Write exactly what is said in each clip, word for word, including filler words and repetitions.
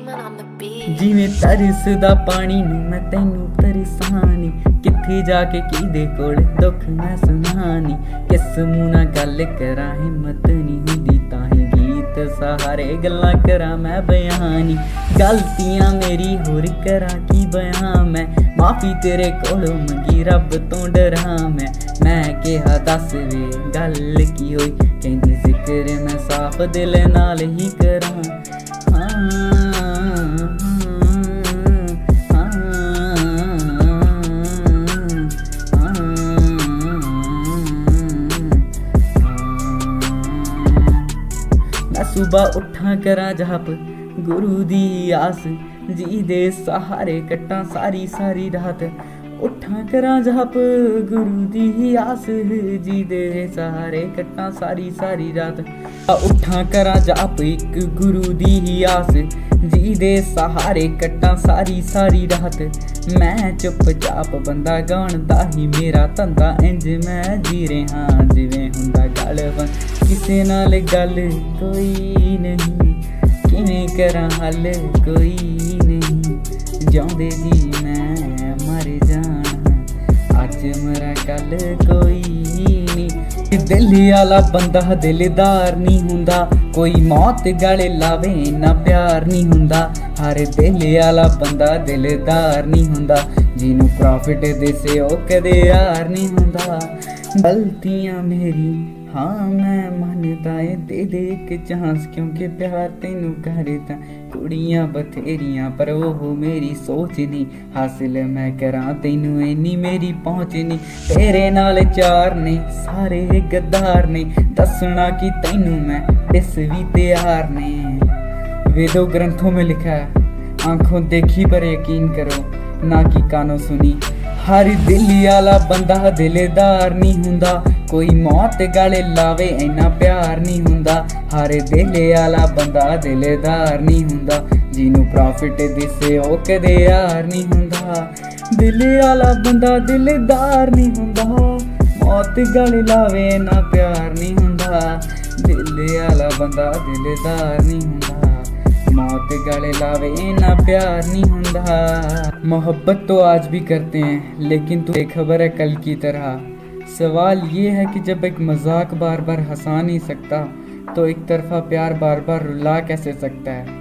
Damon on the beat. ਜਿਵੇਂ ਤਰਸਦਾ ਪਾਣੀ ਨੂੰ ਮੈਂ ਤੈਨੂੰ ਤਰਸਾਨੀ, ਕਿੱਥੇ ਜਾ ਕੇ ਕਿਹਦੇ ਕੋਲ ਦੁੱਖ ਮੈਂ ਸੁਣਾਨੀ। ਕਿਸ ਮੂੰਹ ਨਾਲ ਗੱਲ ਕਰਾਂ ਹਿੰਮਤ ਨਹੀਂ ਹੁੰਦੀ, ਤਾਂ ਹੀ ਗੀਤ ਸਹਾਰੇ ਗੱਲਾਂ ਕਰਾਂ ਮੈਂ ਬਿਆਨੀ। ਗਲਤੀਆਂ ਮੇਰੀ ਹੋਰ ਕਰਾਂ ਕੀ ਬਿਆਨ ਮੈਂ, ਮਾਫੀ ਤੇਰੇ ਕੋਲੋਂ ਮੰਗੀ ਰੱਬ ਤੋਂ ਡਰਾਂ ਮੈਂ। ਮੈਂ ਕਿਹਾ ਦੱਸ ਵੇ ਗੱਲ ਕੀ ਹੋਈ, ਕਹਿੰਦੀ ਜ਼ਿਕਰ ਮੈਂ ਸਾਫ਼ ਦਿਲ ਨਾਲ ਹੀ ਕਰਾਂ। मैं सुबह उठा करा जाप गुरु दी आस, जी दे सहारे कट्टा सारी सारी रात। उठा करा जाप गुरु दी आस, जी दे सहारे कट्टा सारी सारी रात। उठा करा जाप एक गुरु दी आस, जी दे सहारे कट्टा सारी सारी रात। मैं चुप चाप बंदा गाण दा ही मेरा धंधा, इंज मैं जी रहा जिवें हुंदा गल बन। किसे नाल गल कोई नहीं, किवें करां हल कोई नहीं। जिउंदे जी मैं मर जाना, अज मरा कल कोई नहीं। दिल आला बंदा दिलदार नहीं हुंदा, कोई मौत गले लावे ना प्यार नहीं हुंदा। हर दिल आला बंदा दिलदार नहीं हुंदा, जिन्हों प्रॉफिट दिसे ओ कदे यार नहीं हुंदा। गलतियां मेरी हाँ मैं मनदा है, दे दे एक चांस क्योंकि प्यार तेनू करदा। कुड़ियां बथेरियां पर वो मेरी सोच नहीं, हासिल मैं करा तेनू इन्नी मेरी पहुँच नहीं। तेरे नाल चार ने सारे गद्दार ने, दसना कि तेनू मैं डिस भी तैयार ने। वेदों ग्रंथों में लिखा है, आंखों देखी पर यकीन करो ना कि कानों सुनी। हर दिल आला बंदा दिलदार नहीं हुंदा, कोई मौत गले लावे इन्ना प्यार नहीं हुंदा। हर दिल आला बंदा दिलदार नहीं हुंदा, जिन्हों प्रॉफिट दिसे ओ कदे यार नहीं हुंदा। दिल आला बंदा दिलदार नहीं हुंदा, मौत गले लावे इन्ना प्यार नहीं हुंदा। दिल आला बंदा दिलदार नहीं हुंदा, मौत गले लावे ना प्यार नहीं हुंदा। मोहब्बत तो आज भी करते हैं, लेकिन तू बेखबर है कल की तरह। सवाल ये है कि जब एक मजाक बार बार हंसा नहीं सकता, तो एक तरफा प्यार बार बार रुला कैसे सकता है।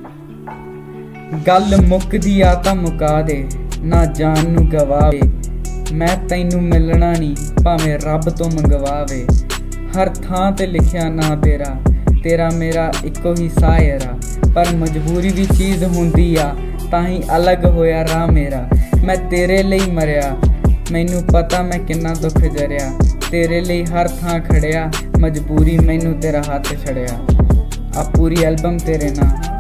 गल मुकदी आता मुका दे, ना जान नू गवावे। मैं तैनू मिलना नहीं भावें रब तो मंगवावे। हर थां ते लिखिया ना तेरा, तेरा मेरा इको ही सायरा। पर मजबूरी भी चीज़ होंदी आ, ताही अलग होया राह मेरा। मैं तेरे लिए मरिया, मैनू पता मैं किन्ना दुख जरिया। तेरे लिए हर थां खड़िया, मजबूरी मैनू तेरा हाथ छड़िया। आ पूरी एल्बम तेरे नाल।